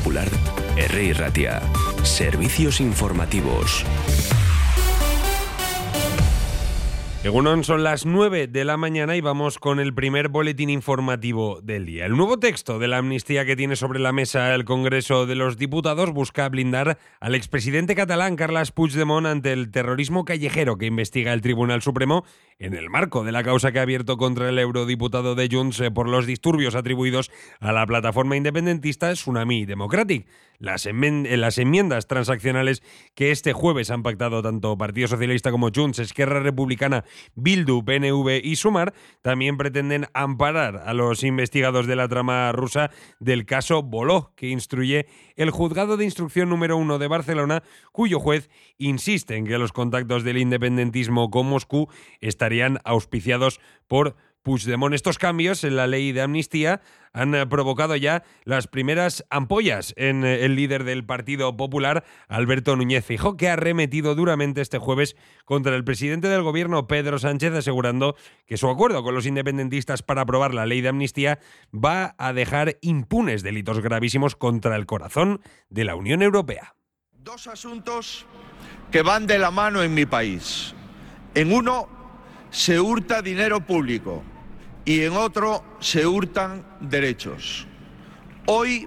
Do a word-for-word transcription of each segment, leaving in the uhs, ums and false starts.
Popular, Herri y Ratia. Servicios informativos. Egunon, son las nueve de la mañana y vamos con el primer boletín informativo del día. El nuevo texto de la amnistía que tiene sobre la mesa el Congreso de los Diputados busca blindar al expresidente catalán Carles Puigdemont ante el terrorismo callejero que investiga el Tribunal Supremo en el marco de la causa que ha abierto contra el eurodiputado de Junts por los disturbios atribuidos a la plataforma independentista Tsunami Democratic. Las, enmen- las enmiendas transaccionales que este jueves han pactado tanto Partido Socialista como Junts, Esquerra Republicana, Bildu, P N V y Sumar también pretenden amparar a los investigados de la trama rusa del caso Boló, que instruye el Juzgado de Instrucción número uno de Barcelona, cuyo juez insiste en que los contactos del independentismo con Moscú estarían auspiciados por Puigdemont. Estos cambios en la ley de amnistía han provocado ya las primeras ampollas en el líder del Partido Popular, Alberto Núñez Feijóo, que ha arremetido duramente este jueves contra el presidente del gobierno, Pedro Sánchez, asegurando que su acuerdo con los independentistas para aprobar la ley de amnistía va a dejar impunes delitos gravísimos contra el corazón de la Unión Europea. Dos asuntos que van de la mano en mi país. En uno se hurta dinero público y en otro se hurtan derechos. Hoy,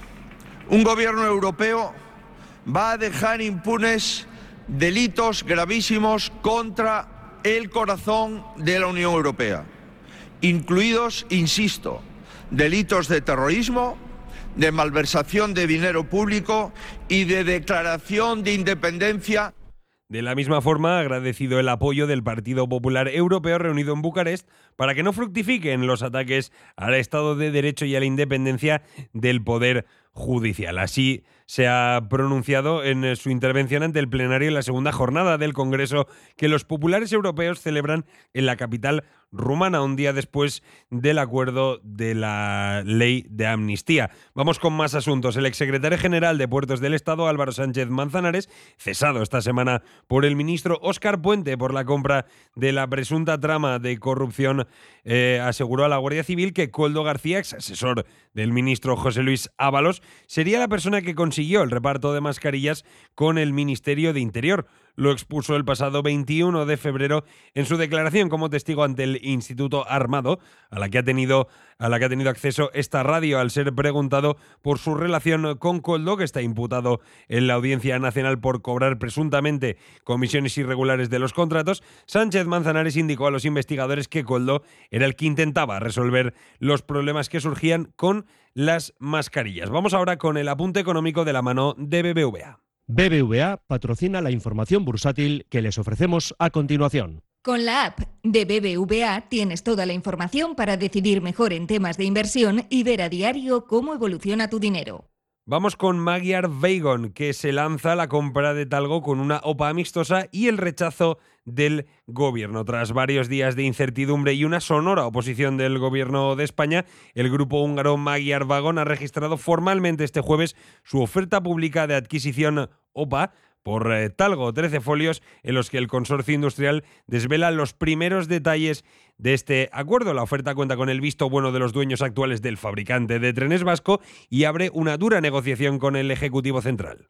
un gobierno europeo va a dejar impunes delitos gravísimos contra el corazón de la Unión Europea, incluidos, insisto, delitos de terrorismo, de malversación de dinero público y de declaración de independencia. De la misma forma, ha agradecido el apoyo del Partido Popular Europeo reunido en Bucarest para que no fructifiquen los ataques al Estado de Derecho y a la independencia del Poder Judicial. Así se ha pronunciado en su intervención ante el plenario en la segunda jornada del Congreso que los populares europeos celebran en la capital rumana, un día después del acuerdo de la ley de amnistía. Vamos con más asuntos. El exsecretario general de Puertos del Estado, Álvaro Sánchez Manzanares, cesado esta semana por el ministro Óscar Puente por la compra de la presunta trama de corrupción, eh, aseguró a la Guardia Civil que Koldo García, ex asesor del ministro José Luis Ábalos, sería la persona que consiguió el reparto de mascarillas con el Ministerio de Interior. Lo expuso el pasado veintiuno de febrero en su declaración como testigo ante el Instituto Armado, a la que ha tenido, a la que ha tenido acceso esta radio al ser preguntado por su relación con Koldo, que está imputado en la Audiencia Nacional por cobrar presuntamente comisiones irregulares de los contratos. Sánchez Manzanares indicó a los investigadores que Koldo era el que intentaba resolver los problemas que surgían con las mascarillas. Vamos ahora con el apunte económico de la mano de B B V A. B B V A patrocina la información bursátil que les ofrecemos a continuación. Con la app de B B V A tienes toda la información para decidir mejor en temas de inversión y ver a diario cómo evoluciona tu dinero. Vamos con Magyar Wagon, que se lanza a la compra de Talgo con una O P A amistosa y el rechazo del gobierno. Tras varios días de incertidumbre y una sonora oposición del gobierno de España, el grupo húngaro Magyar Wagon ha registrado formalmente este jueves su oferta pública de adquisición O P A por eh, Talgo, trece folios en los que el consorcio industrial desvela los primeros detalles de este acuerdo. La oferta cuenta con el visto bueno de los dueños actuales del fabricante de trenes vasco y abre una dura negociación con el Ejecutivo Central.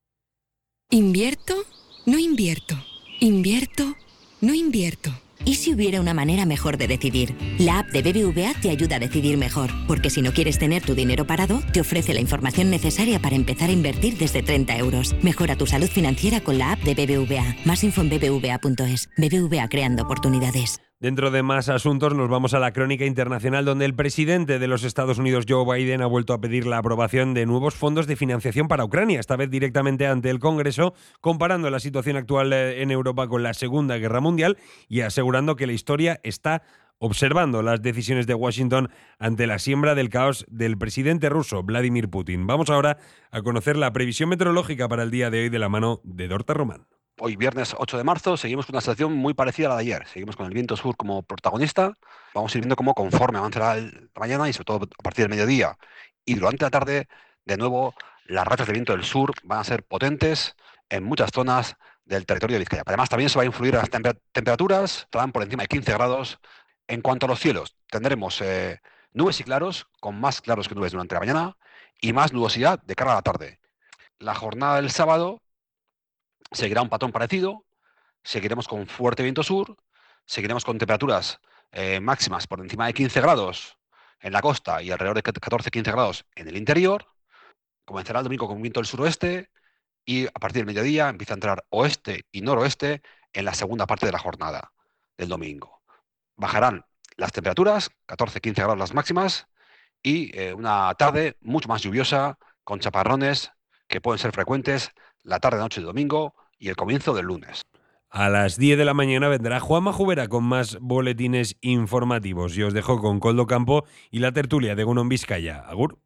¿Invierto? No invierto. ¿Invierto? No invierto. ¿Y si hubiera una manera mejor de decidir? La app de B B V A te ayuda a decidir mejor, porque si no quieres tener tu dinero parado, te ofrece la información necesaria para empezar a invertir desde treinta euros. Mejora tu salud financiera con la app de B B V A. Más info en b b v a punto es. B B V A, creando oportunidades. Dentro de más asuntos nos vamos a la crónica internacional, donde el presidente de los Estados Unidos, Joe Biden, ha vuelto a pedir la aprobación de nuevos fondos de financiación para Ucrania, esta vez directamente ante el Congreso, comparando la situación actual en Europa con la Segunda Guerra Mundial y asegurando que la historia está observando las decisiones de Washington ante la siembra del caos del presidente ruso, Vladimir Putin. Vamos ahora a conocer la previsión meteorológica para el día de hoy de la mano de Dorta Román. Hoy, viernes ocho de marzo, seguimos con una situación muy parecida a la de ayer. Seguimos con el viento sur como protagonista. Vamos a ir viendo cómo conforme avanzará la mañana y sobre todo a partir del mediodía y durante la tarde, de nuevo, las rachas de viento del sur van a ser potentes en muchas zonas del territorio de Vizcaya. Además, también se va a influir en las temper- temperaturas, estarán por encima de quince grados. En cuanto a los cielos, tendremos eh, Nubes y claros, con más claros que nubes durante la mañana y más nubosidad de cara a la tarde. La jornada del sábado seguirá un patrón parecido, seguiremos con fuerte viento sur, seguiremos con temperaturas eh, máximas por encima de quince grados en la costa y alrededor de catorce a quince grados en el interior. Comenzará el domingo con viento del suroeste y a partir del mediodía empieza a entrar oeste y noroeste en la segunda parte de la jornada del domingo. Bajarán las temperaturas, catorce a quince grados las máximas, y eh, una tarde mucho más lluviosa, con chaparrones que pueden ser frecuentes la tarde-noche de domingo y el comienzo del lunes. A las diez de la mañana vendrá Juanma Jubera con más boletines informativos. Yo os dejo con Coldo Campo y la tertulia de Egunon Vizcaya. Agur.